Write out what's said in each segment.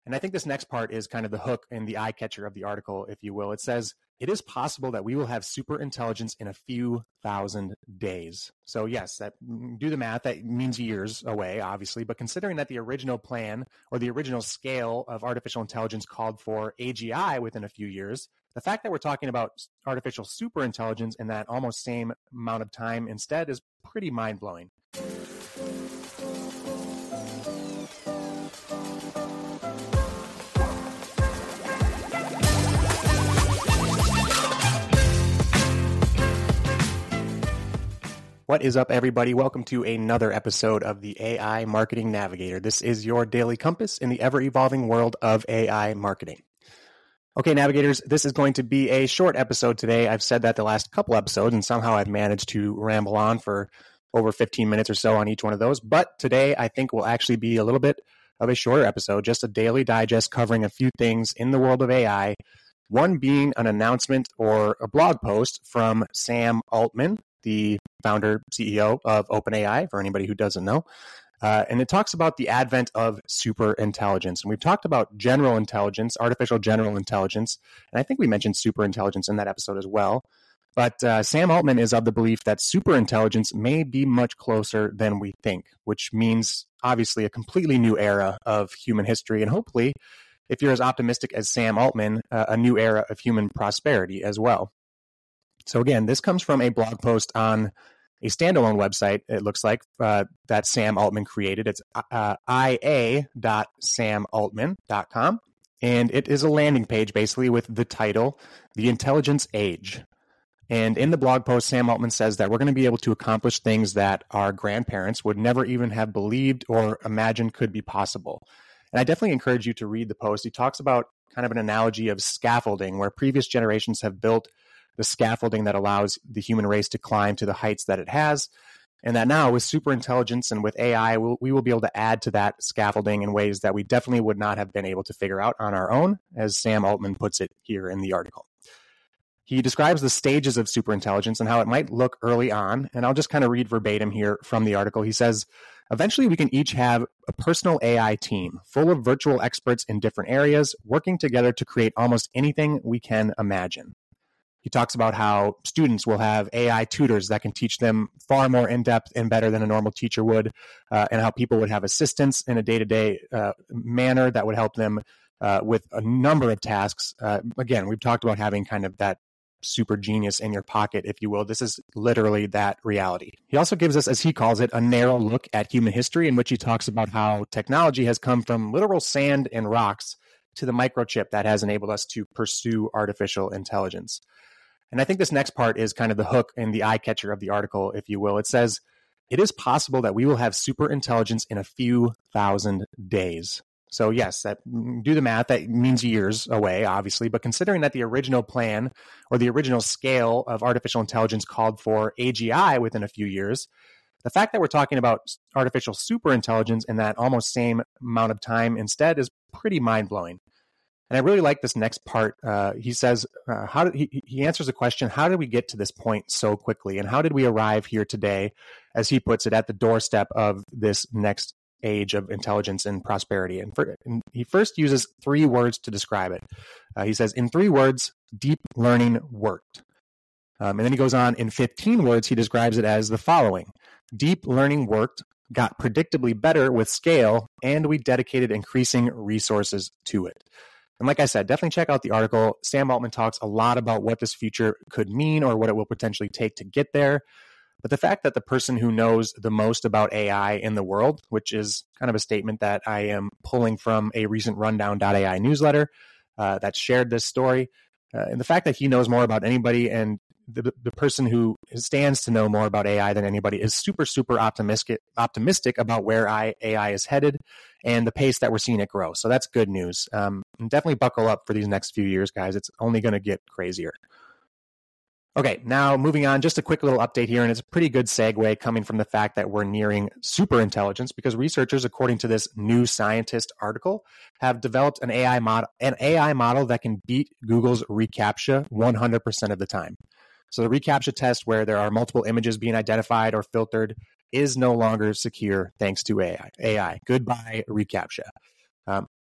And I think this next part is kind of the hook and the eye catcher of the article, if you will. It says, it is possible that we will have super intelligence in a few thousand days. So yes, that do the math, that means years away, obviously. But considering that the original plan or the original scale of artificial intelligence called for AGI within a few years, the fact that we're talking about artificial super intelligence in that almost same amount of time instead is pretty mind-blowing. What is up, everybody? Welcome to another episode of the AI Marketing Navigator. This is your daily compass in the ever-evolving world of AI marketing. Okay, navigators, this is going to be a short episode today. I've said that the last couple episodes, and somehow I've managed to ramble on for over 15 minutes or so on each one of those. But today, I think will actually be a little bit of a shorter episode, just a daily digest covering a few things in the world of AI. One being an announcement or a blog post from Sam Altman, the founder, CEO of OpenAI, for anybody who doesn't know. And it talks about the advent of super intelligence. And we've talked about general intelligence, artificial general intelligence. And I think we mentioned super intelligence in that episode as well. But Sam Altman is of the belief that super intelligence may be much closer than we think, which means obviously a completely new era of human history. And hopefully, if you're as optimistic as Sam Altman, a new era of human prosperity as well. So again, this comes from a blog post on a standalone website, it looks like, that Sam Altman created. It's ia.samaltman.com. And it is a landing page, basically, with the title, The Intelligence Age. And in the blog post, Sam Altman says that we're going to be able to accomplish things that our grandparents would never even have believed or imagined could be possible. And I definitely encourage you to read the post. He talks about kind of an analogy of scaffolding, where previous generations have built the scaffolding that allows the human race to climb to the heights that it has. And that now with super intelligence and with AI, we will be able to add to that scaffolding in ways that we definitely would not have been able to figure out on our own, as Sam Altman puts it here in the article. He describes the stages of super intelligence and how it might look early on. And I'll just kind of read verbatim here from the article. He says, eventually we can each have a personal AI team full of virtual experts in different areas, working together to create almost anything we can imagine. He talks about how students will have AI tutors that can teach them far more in-depth and better than a normal teacher would, and how people would have assistants in a day-to-day manner that would help them with a number of tasks. Again, we've talked about having kind of that super genius in your pocket, if you will. This is literally that reality. He also gives us, as he calls it, a narrow look at human history, in which he talks about how technology has come from literal sand and rocks to the microchip that has enabled us to pursue artificial intelligence. And I think this next part is kind of the hook and the eye catcher of the article, if you will. It says, it is possible that we will have super intelligence in a few thousand days. So yes, that do the math, that means years away, obviously. But considering that the original plan or the original scale of artificial intelligence called for AGI within a few years, the fact that we're talking about artificial super intelligence in that almost same amount of time instead is pretty mind-blowing. And I really like this next part. He says, he answers the question, how did we get to this point so quickly? And how did we arrive here today, as he puts it, at the doorstep of this next age of intelligence and prosperity? And he first uses 3 words to describe it. He says, in 3 words, deep learning worked. And then he goes on, in 15 words, he describes it as the following. Deep learning worked, got predictably better with scale, and we dedicated increasing resources to it. And like I said, definitely check out the article. Sam Altman talks a lot about what this future could mean or what it will potentially take to get there. But the fact that the person who knows the most about AI in the world, which is kind of a statement that I am pulling from a recent Rundown.ai newsletter that shared this story, and the fact that he knows more about anybody and the person who stands to know more about AI than anybody is super, super optimistic about where AI is headed and the pace that we're seeing it grow. So that's good news. And definitely buckle up for these next few years, guys. It's only going to get crazier. Okay, now moving on, just a quick little update here, and it's a pretty good segue coming from the fact that we're nearing super intelligence, because researchers, according to this New Scientist article, have developed an AI model that can beat Google's reCAPTCHA 100% of the time. So the reCAPTCHA test, where there are multiple images being identified or filtered, is no longer secure thanks to AI. Goodbye reCAPTCHA.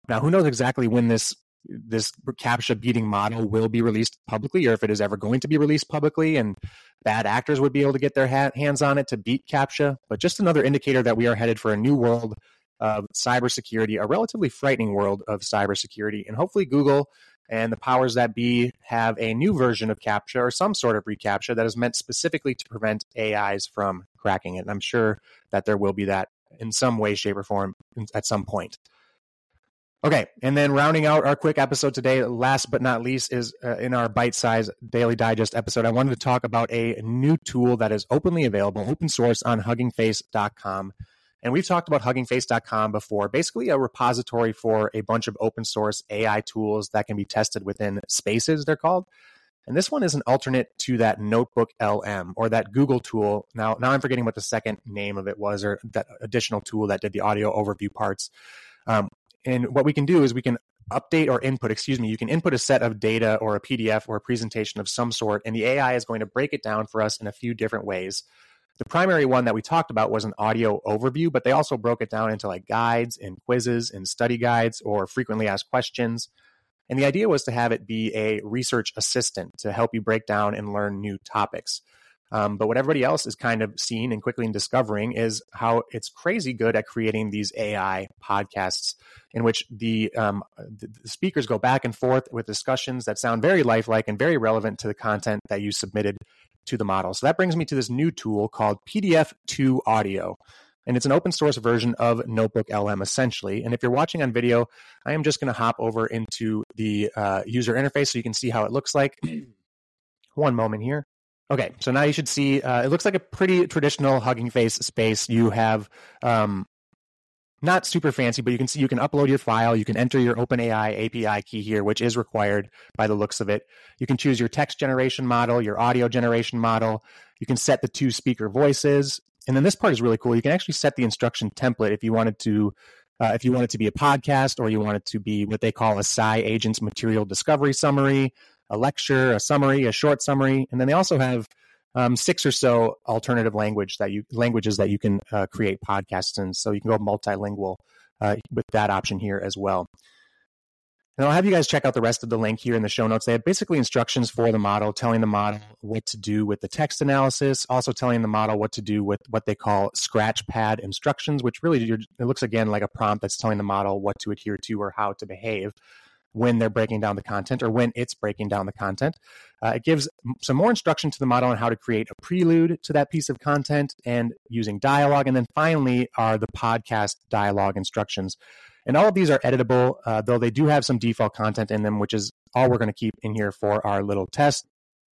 Now, who knows exactly when this CAPTCHA beating model will be released publicly, or if it is ever going to be released publicly, and bad actors would be able to get their hands on it to beat CAPTCHA. But just another indicator that we are headed for a new world of cybersecurity, a relatively frightening world of cybersecurity. And hopefully Google and the powers that be have a new version of CAPTCHA or some sort of reCAPTCHA that is meant specifically to prevent AIs from cracking it. And I'm sure that there will be that in some way, shape, or form at some point. Okay, and then rounding out our quick episode today, last but not least, is in our bite-sized Daily Digest episode, I wanted to talk about a new tool that is openly available, open source on huggingface.com. And we've talked about huggingface.com before, basically a repository for a bunch of open source AI tools that can be tested within Spaces, they're called. And this one is an alternate to that Notebook LM or that Google tool. Now I'm forgetting what the second name of it was, or that additional tool that did the audio overview parts. And what we can do is we can update or input, you can input a set of data or a PDF or a presentation of some sort, and the AI is going to break it down for us in a few different ways. The primary one that we talked about was an audio overview, but they also broke it down into like guides and quizzes and study guides or frequently asked questions. And the idea was to have it be a research assistant to help you break down and learn new topics. But what everybody else is kind of seeing and quickly discovering is how it's crazy good at creating these AI podcasts in which the speakers go back and forth with discussions that sound very lifelike and very relevant to the content that you submitted to the model. So that brings me to this new tool called PDF2 Audio. And it's an open source version of Notebook LM, essentially. And if you're watching on video, I am just going to hop over into the user interface so you can see how it looks like. One moment here. Okay, so now you should see, it looks like a pretty traditional Hugging Face space. You have, not super fancy, but you can see you can upload your file. You can enter your OpenAI API key here, which is required by the looks of it. You can choose your text generation model, your audio generation model. You can set the 2 speaker voices. And then this part is really cool. You can actually set the instruction template if you wanted to be a podcast, or you want it to be what they call a SciAgent's material discovery summary, a lecture, a summary, a short summary. And then they also have 6 or so alternative languages that you can create podcasts in. So you can go multilingual with that option here as well. And I'll have you guys check out the rest of the link here in the show notes. They have basically instructions for the model, telling the model what to do with the text analysis, also telling the model what to do with what they call scratch pad instructions, which really it looks again like a prompt that's telling the model what to adhere to or how to behave when they're breaking down the content or when it's breaking down the content. It gives some more instruction to the model on how to create a prelude to that piece of content and using dialogue. And then finally are the podcast dialogue instructions. And all of these are editable, though they do have some default content in them, which is all we're going to keep in here for our little test.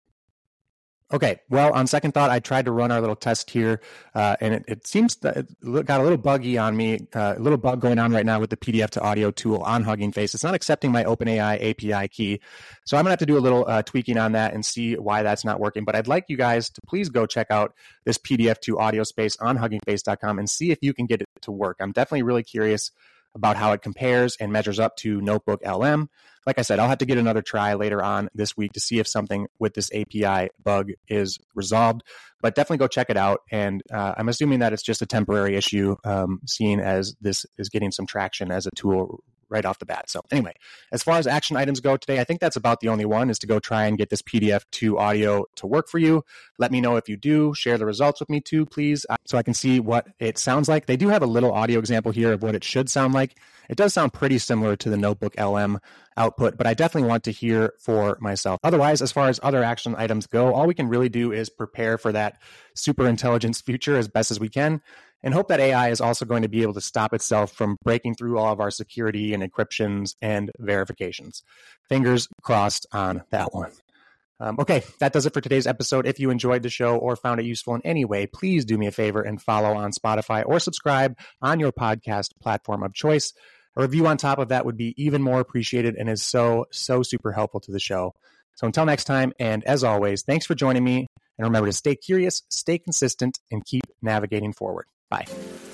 Okay, well, on second thought, I tried to run our little test here, and it seems that it got a little buggy on me, a little bug going on right now with the PDF to audio tool on Hugging Face. It's not accepting my OpenAI API key, so I'm going to have to do a little tweaking on that and see why that's not working. But I'd like you guys to please go check out this PDF to audio space on huggingface.com and see if you can get it to work. I'm definitely really curious about how it compares and measures up to Notebook LM. Like I said, I'll have to get another try later on this week to see if something with this API bug is resolved. But definitely go check it out. And I'm assuming that it's just a temporary issue, seeing as this is getting some traction as a tool right off the bat. So anyway, as far as action items go today, I think that's about the only one, is to go try and get this PDF2 audio to work for you. Let me know if you do. Share the results with me too, please, so I can see what it sounds like. They do have a little audio example here of what it should sound like. It does sound pretty similar to the Notebook LM output, but I definitely want to hear for myself. Otherwise, as far as other action items go, all we can really do is prepare for that super intelligence future as best as we can, and hope that AI is also going to be able to stop itself from breaking through all of our security and encryptions and verifications. Fingers crossed on that one. Okay, that does it for today's episode. If you enjoyed the show or found it useful in any way, please do me a favor and follow on Spotify or subscribe on your podcast platform of choice. A review on top of that would be even more appreciated and is so super helpful to the show. So until next time, and as always, thanks for joining me. And remember to stay curious, stay consistent, and keep navigating forward. Bye.